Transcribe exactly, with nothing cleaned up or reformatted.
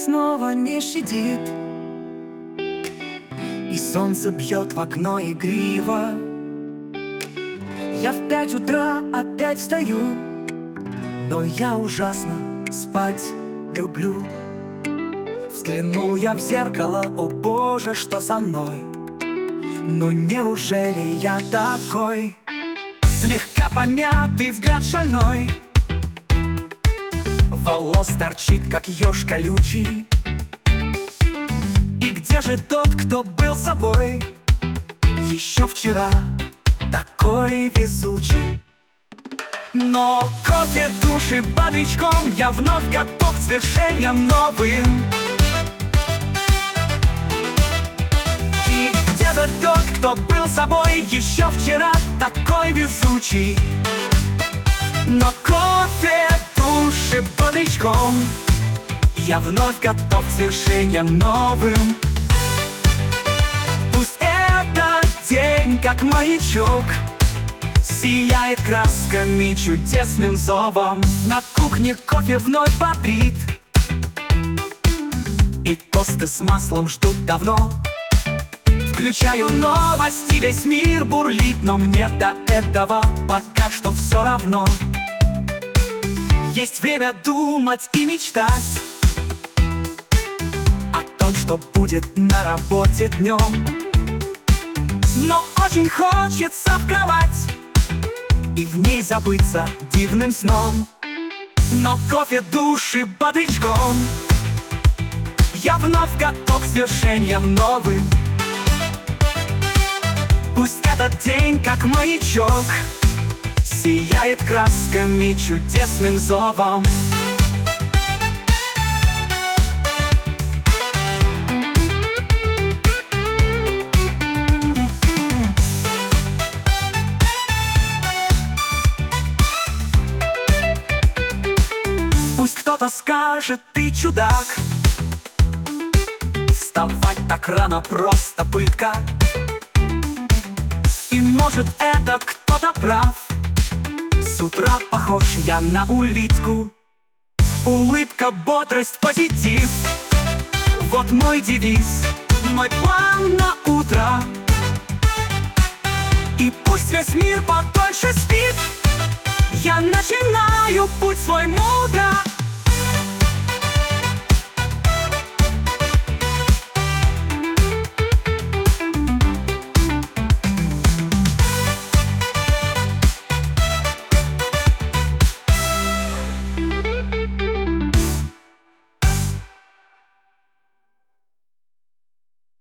снова не щадит, и солнце бьет в окно игриво. Я в пять утра опять встаю, но я ужасно спать люблю. Взглянул я в зеркало, о боже, что со мной? Ну неужели я такой? Слегка помятый, взгляд шальной, волос торчит, как еж колючий. И где же тот, кто был собой еще вчера такой везучий? Но кофе, душ и бодрячком я вновь готов к свершениям новым. И где-то тот, кто был собой еще вчера такой везучий. Но кофе, душ и бодрячком я вновь готов к свершениям новым. Пусть этот день, как маячок, сияет красками, чудесным зовом. На кухне кофе вновь бодрит, и тосты с маслом ждут давно. Включаю новости, весь мир бурлит, но мне до этого пока что все равно. Есть время думать и мечтать о том, что будет на работе днем. Но очень хочется в кровать и в ней забыться дивным сном. Но кофе, душ и бодрячком я вновь готов к свершениям новым. Пусть этот день, как маячок, сияет красками, чудесным зовом. Пусть кто-то скажет: ты чудак, вставать так рано просто пытка. И может это кто-то прав, с утра похож я на улитку. Улыбка, бодрость, позитив — вот мой девиз, мой план на утро. И пусть весь мир подольше спит, я начинаю путь свой мудро.